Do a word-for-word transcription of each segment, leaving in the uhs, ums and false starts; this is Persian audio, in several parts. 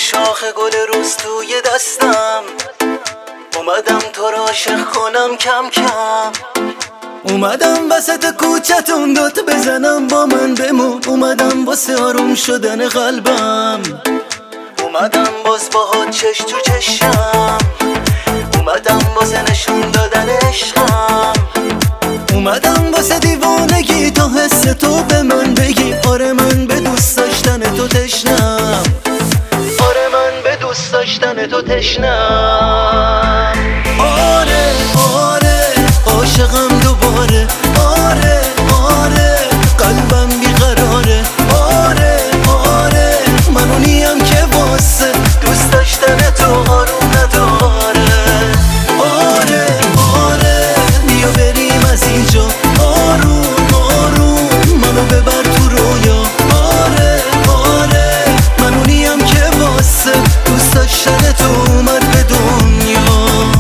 شاخ گل روز توی دستم، اومدم تو را عاشق کنم کم کم. اومدم وسط کوچتون دوت بزنم با من بمون، اومدم واسه آروم شدن قلبم، اومدم باز باهات چش تو چشم، اومدم واسه نشون دادن عشقم، اومدم واسه دیوانگی تا حس تو به من بگی آره من به دوست داشتن تو تشنم، آره من به دوست داشتن تو تشنم. آره آره عاشقم دوباره، آره آره قلبم بیقراره، آره آره من اونیم که واسه دوست داشتن تو آروم نداره. آره آره بیا بریم از اینجا آروم آروم، منو ببر تو رویا، آره آره من اونیم که واسه دوست داشتن تو اومد به دنیا.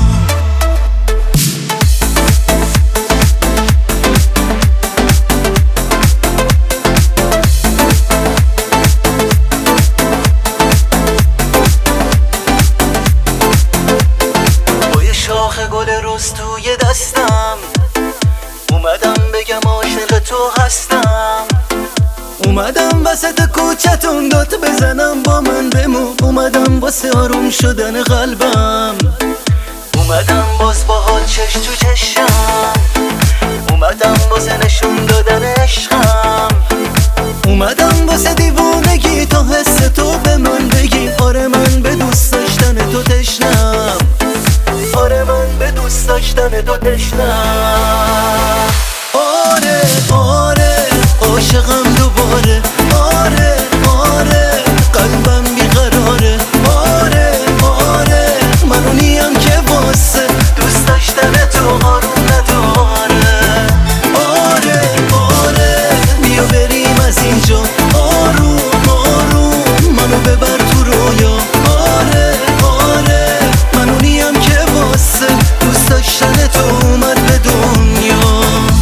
شاخ گل روز توی دستم، اومدم بگم عاشق تو هستم، اومدم وسط کوچتون دوت بزنم با من بمون، اومدم واسه آروم شدن قلبم، اومدم باز باهات چش تو چشم، اومدم واسه نشون دادن عشقم، اومدم واسه دیوانگی تا حس تو به من بگی آره من به دوست داشتن تو تشنم، آره من به دوست داشتن تو تشنم. آره آره عاشقم دوباره، آره آره قلبم بیقراره، آره آره من اونیم که واسه دوست داشتن تو آروم نداره. آره آره بیا بریم از اینجا آروم آروم، منو ببر تو رویا، آره آره من اونیم که واسه دوست داشتن تو اومد به دنیا.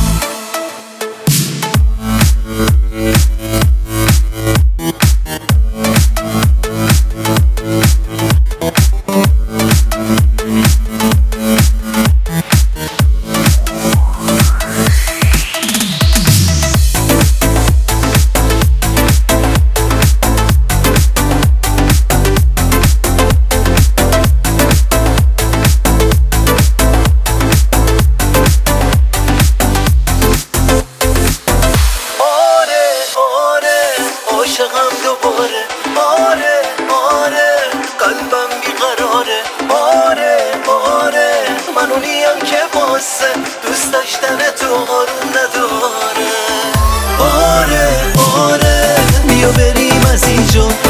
عاشقم دوباره، آره آره قلبم بیقراره، آره آره من اونیم که واسه دوست داشتن تو آروم نداره. آره آره بیا بریم از اینجا